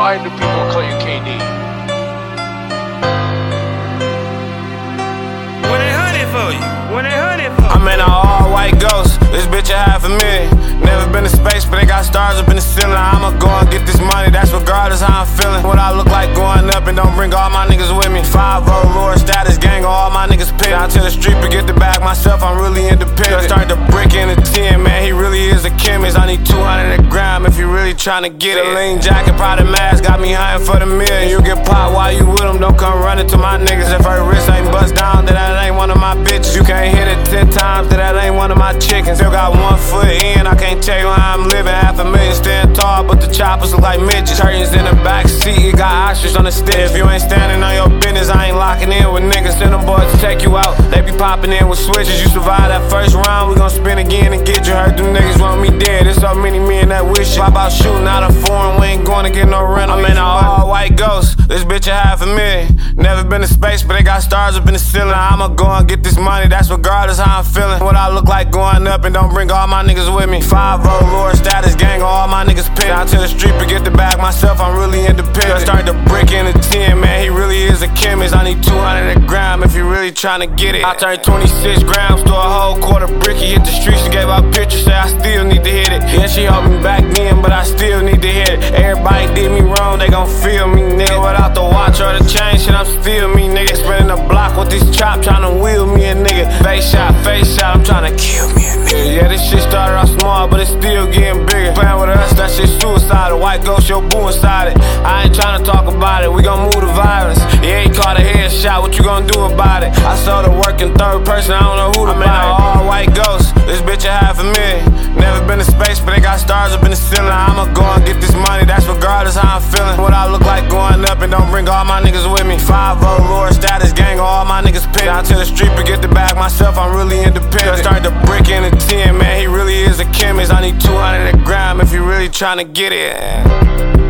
Why do people call you KD? When they hunting for you, when they hunting for you. I'm in an all-white ghost, this bitch $500,000. Never been to space, but they got stars up in the ceiling. I'ma go and get this money, that's regardless how I'm feeling. What I look like going up and don't bring all my niggas with me. 5-0, Lord status, gang, all my niggas pick. Down to the street to get the bag myself, I'm really independent. Start to brick in the 10, man, he really is a chemist. I need 200 a gram if you really tryna get it. The lean jacket, Prada mask, got me hunting for the million. You get popped while you with them, don't come running to my niggas. If her wrist ain't bust down, then that ain't one of my bitches. You can't hit it 10 times, then that ain't one of my chickens. Still got 1 foot in, I can't tell you how I'm living. $500,000 stand tall, but the choppers look like midgets. Curtains in the back seat, it got ostrich on the stick. If you ain't standing on your business, I ain't locking in with niggas. Send them boys to take you out, they be popping in with switches. You survive that first round, we gon' spin again and get you. Heard them niggas want me dead, there's so many men that wish it. Why about shooting out a foreign, we ain't gonna get no rental. I'm in an all-white ghost, this bitch $500,000. Never been to space, but they got stars up in the ceiling. I'ma go and get this money, that's regardless how I'm feeling. What I look like going up and don't bring all my niggas with me. 5-0, Lord status, gang, all my niggas pick. Down to the street to get the bag myself, I'm really independent. Start to brick in the 10, man, he really is a chemist. I need 200 a gram if you really tryna get it. I turned 26 grams to a whole quarter brick. He hit the streets and gave out pictures, say I still need to hit it. Yeah, she helped me back then, but I still need to hit it. Everybody did me wrong, they gon' feel me, nigga. Without the watch or the chain, shit, I'm still me, nigga. Spinning the block with this chop, tryna wheel me a nigga. Face shot, I'm tryna kill me a nigga. Yeah, this shit started off small, but it's still getting bigger. Playing with us, that shit suicidal. White ghost, your boo inside it. I ain't tryna talk about it, we gon' move the violence. Yeah, he caught a headshot, what you gon' do about it? I saw the work in third person, I don't know who to buy. I'm in an all-white ghost, this bitch $500,000. Never been to space, but they got stars up in the ceiling. I'ma go and get this money, that's regardless how I'm feeling. What I look like going up and don't bring all my niggas with me. 5-0, Lord status, gang, all my niggas pick. Down to the street to get the bag myself, I'm really independent. Start to brick in the 10, man, he really is a chemist. I need 200 a gram if you really tryna get it.